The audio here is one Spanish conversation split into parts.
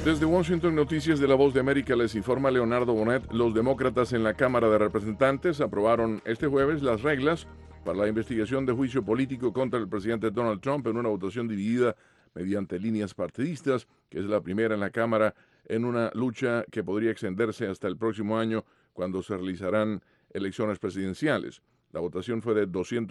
Desde Washington, Noticias de la Voz de América, les informa Leonardo Bonet. Los demócratas en la Cámara de Representantes aprobaron este jueves las reglas para la investigación de juicio político contra el presidente Donald Trump en una votación dividida mediante líneas partidistas, que es la primera en la Cámara en una lucha que podría extenderse hasta el próximo año, cuando se realizarán elecciones presidenciales. La votación fue de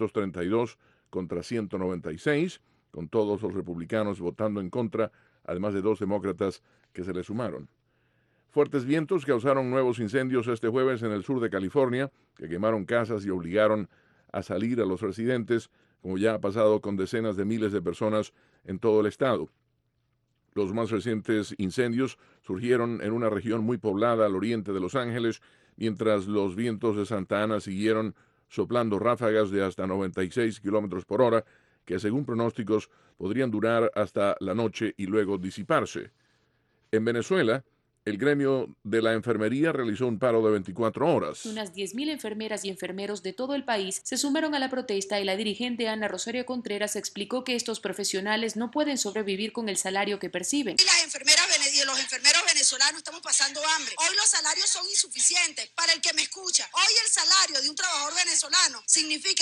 232 contra 196, con todos los republicanos votando en contra, además de 2 demócratas que se le sumaron. Fuertes vientos causaron nuevos incendios este jueves en el sur de California, que quemaron casas y obligaron a salir a los residentes, como ya ha pasado con decenas de miles de personas en todo el estado. Los más recientes incendios surgieron en una región muy poblada al oriente de Los Ángeles, mientras los vientos de Santa Ana siguieron soplando ráfagas de hasta 96 kilómetros por hora, que según pronósticos podrían durar hasta la noche y luego disiparse. En Venezuela, el gremio de la enfermería realizó un paro de 24 horas. Unas 10.000 enfermeras y enfermeros de todo el país se sumaron a la protesta y la dirigente Ana Rosario Contreras explicó que estos profesionales no pueden sobrevivir con el salario que perciben. Y las enfermeras y los enfermeros venezolanos estamos pasando hambre. Hoy los salarios son insuficientes. Para el que me escucha, hoy el salario de un trabajador venezolano significa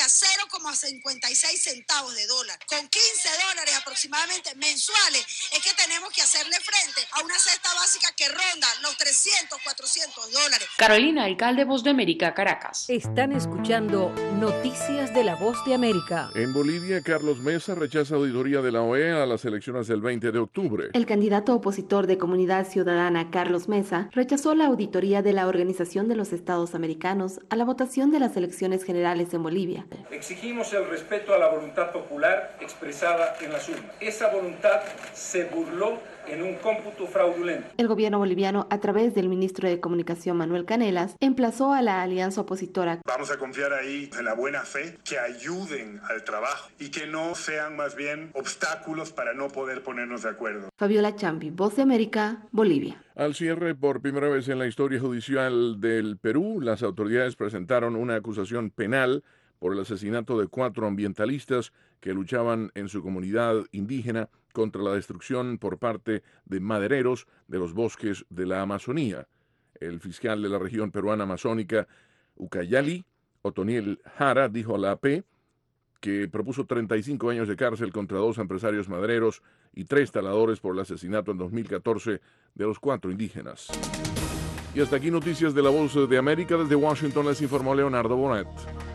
0,56 centavos de dólar. Con 15 dólares aproximadamente mensuales es que tenemos que hacerle frente a una cesta básica que ronda los 300, 400 dólares. Carolina Alcalde, Voz de América, Caracas. Están escuchando Noticias de la Voz de América. En Bolivia, Carlos Mesa rechaza auditoría de la OEA a las elecciones del 20 de octubre. El candidato opositor de Comunidad Ciudadana, Carlos Mesa, rechazó la auditoría de la Organización de los Estados Americanos a la votación de las elecciones generales en Bolivia. Exigimos el respeto a la voluntad popular expresada en las urnas. Esa voluntad se burló en un cómputo fraudulento. El gobierno boliviano, a través del ministro de Comunicación Manuel Canelas, emplazó a la alianza opositora. Vamos a confiar ahí en la buena fe, que ayuden al trabajo y que no sean más bien obstáculos para no poder ponernos de acuerdo. Fabiola Chambi, Voz de América, Bolivia. Al cierre, por primera vez en la historia judicial del Perú, las autoridades presentaron una acusación penal por el asesinato de 4 ambientalistas que luchaban en su comunidad indígena contra la destrucción por parte de madereros de los bosques de la Amazonía. El fiscal de la región peruana amazónica, Ucayali, Otoniel Jara, dijo a la AP que propuso 35 años de cárcel contra 2 empresarios madereros y 3 taladores por el asesinato en 2014 de los 4 indígenas. Y hasta aquí Noticias de la Voz de América. Desde Washington les informó Leonardo Bonet.